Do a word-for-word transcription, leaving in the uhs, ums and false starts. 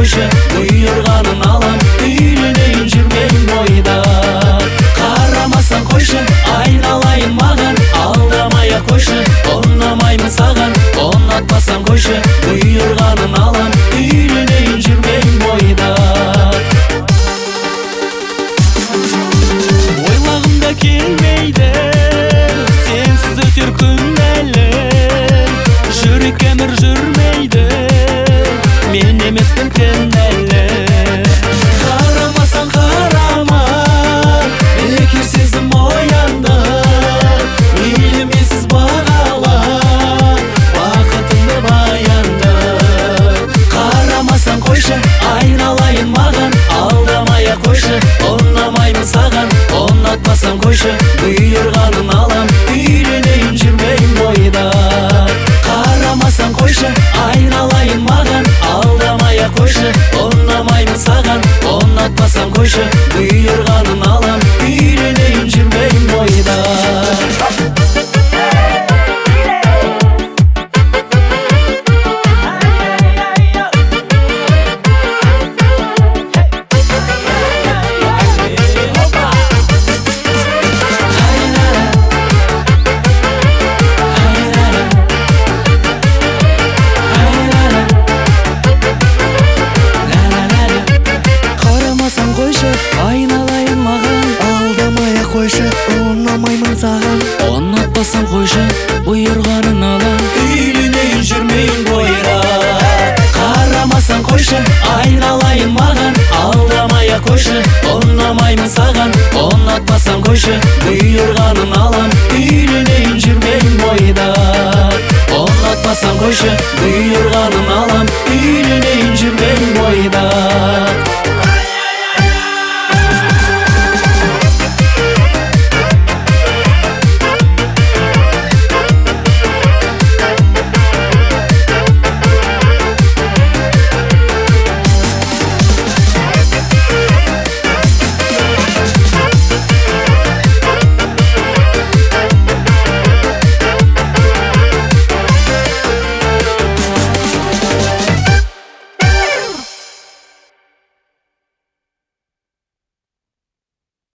қойшы, бұйырғанын алам, үйленейін жүрмейін бойда. Қарамасаң қойшы, айналайын маған, алдамай-ақ қойшы, ұнамаймын саған. Ұнатпасаң қойшы, бұйырғанын алам, үйленейін жүрмейін бойда. Ойлағымда келмейді, сенсіз өтер күн әлі, жүрек әмір жүрмейді, мен емеспін кінәлі. Қарамасаң қарама, бекер сезім оянды, мейлі менсіз бағала, бақытыңды баянды. Қарамасаң қойшы, айналайын маған, алдамай-ақ қойшы, ұнамаймын саған. Ұнатпасаң қойшы, бұйырғанын алам, үйленейін жүрмейін бойда. Қарамасаң қойшы, айналайын маған, алдамай-ақ қойшы, ұнамаймын саған. Ұнатпасаң қойшы, бұйырғанын алам, үйленейін жүрмейін бойда. Айналайын маған, алдамай-ақ қойшы, ұнамаймын саған. Ұнатпасаң қойшы, бұйырғанын алам, үйленейін жүрмейін бойда. Қарамасаң қойшы, айналайын маған, алдамай-ақ қойшы, ұнамаймын саған. Ұнатпасаң қойшы, бұйырғанын алам, үйленейін жүрмейін бойда. Ұнатпасаң қойшы, бұйырғанын алам,